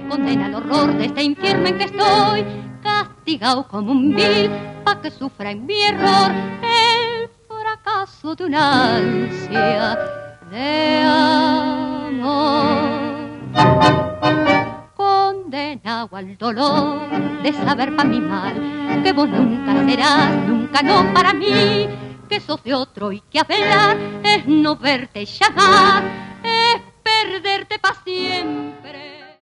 condena al horror de este infierno en que estoy, castigado como un vil, pa' que sufra en mi error el fracaso de una ansia de amor. Condenado al dolor de saber pa' mi mal que vos nunca serás, nunca no para mí, que sos de otro y que hablar es no verte llamar, es perderte pa' siempre.